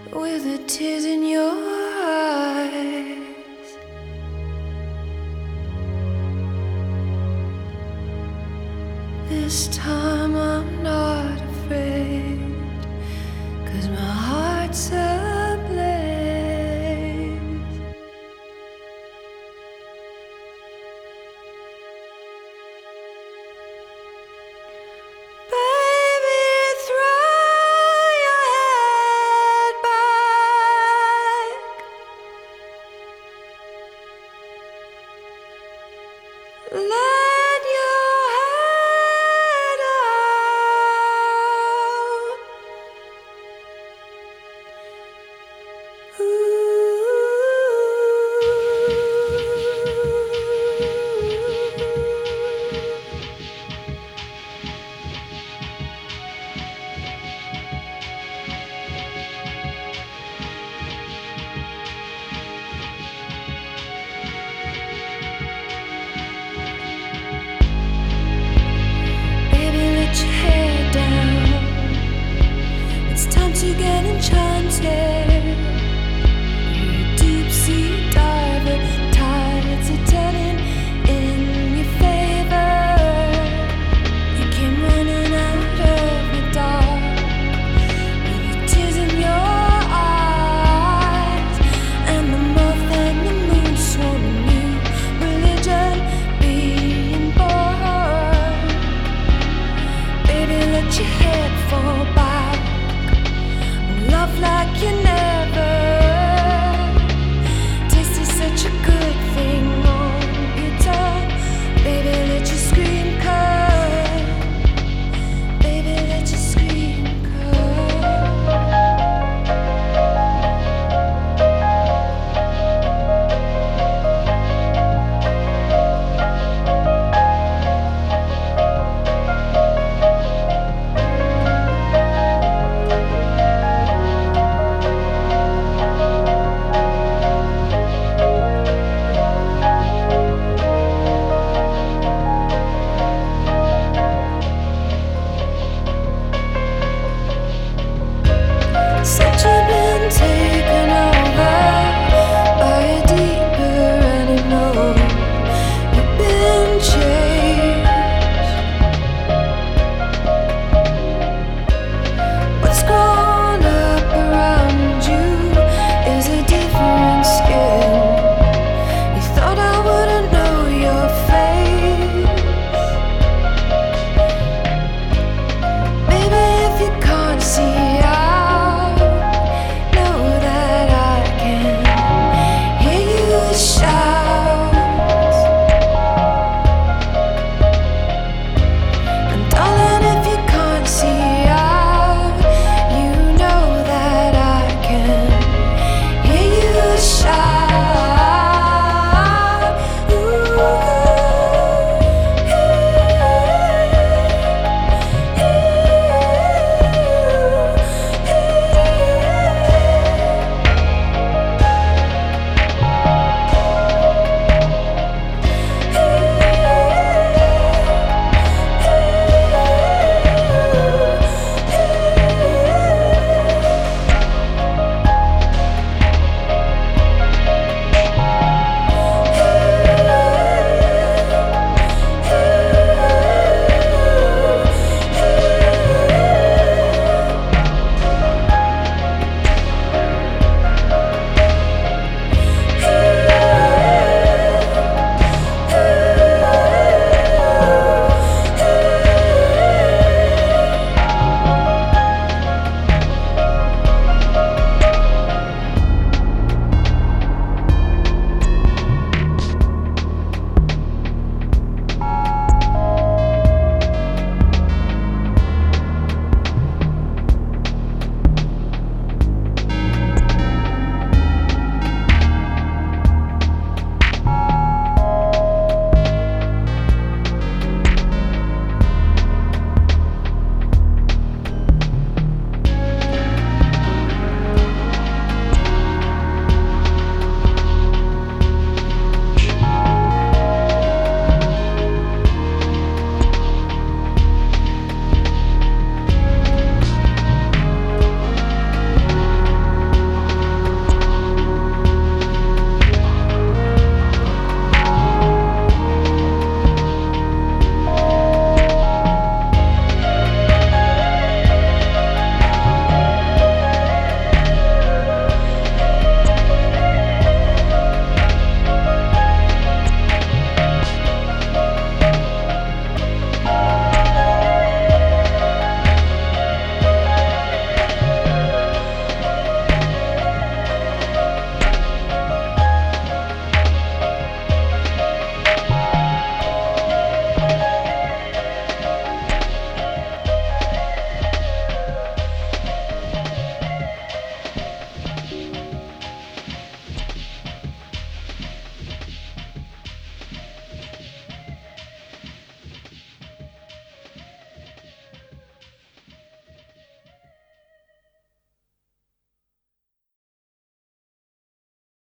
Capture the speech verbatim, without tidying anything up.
with the tears in your eyes. This time I'm not afraid, 'cause my heart's ablaze. Baby, throw your head back. Let your head out. Ooh. Baby, let your hair down. It's time to get enchanted. You're a deep sea diver, tides are turning in your favor. You came running out of the dark with the tears in your eyes, and the moth and the moon swam a new religion being born. Baby, let your head fall back. Love like you never